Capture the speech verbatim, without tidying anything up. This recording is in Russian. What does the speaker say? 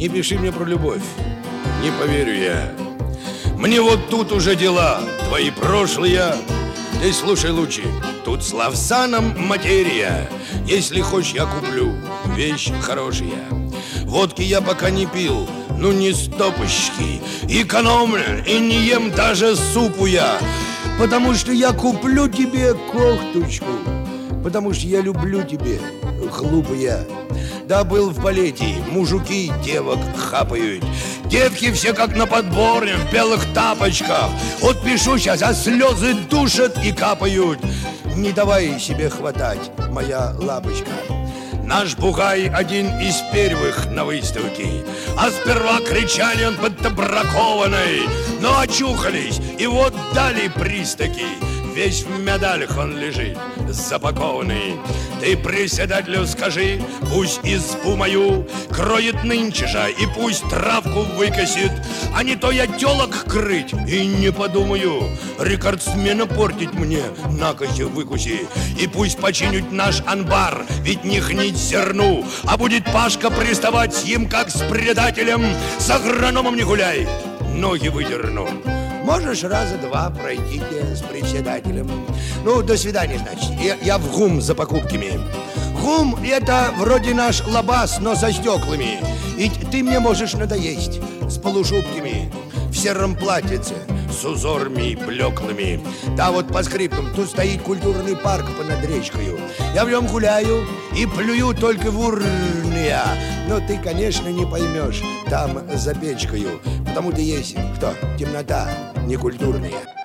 Не пиши мне про любовь, не поверю я. Мне вот тут уже дела твои прошлые. Ты слушай лучше, тут с Лавсаном материя. Если хочешь, я куплю вещи хорошие. Водки я пока не пил, ну не стопочки. Экономлю и не ем даже супу я. Потому что я куплю тебе кофточку. Потому что я люблю тебя, глупая. Да, был в балете, мужики девок хапают. Девки все как на подборе, в белых тапочках. Вот пишу сейчас, а слезы душат и капают. Не давай себе хватать, моя лапочка. Наш бугай один из первых на выставке. А сперва кричали он подбракованный. Но очухались и вот дали пристаки. Весь в медалях он лежит, запакованный. Ты председателю скажи, пусть избу мою кроет нынче же, и пусть травку выкосит. А не то я телок крыть и не подумаю рекордсмена портить мне, накоси выкуси. И пусть починят наш анбар, ведь не гнить зерну. А будет Пашка приставать с ним, как с предателем. С агрономом не гуляй, ноги выдерну. Можешь раза два пройти с председателем. Ну, до свидания, значит. Я, я в ГУМ за покупками. ГУМ – это вроде наш лабаз, но со стеклами. И ты мне можешь надоесть с полушубками, в сером платьице, с узорами блеклыми. Да, вот по скриптам, тут стоит культурный парк понад речкою. Я в нем гуляю и плюю только в урны. Но ты, конечно, не поймешь там за печкою, потому ты есть кто? Темнота некультурная.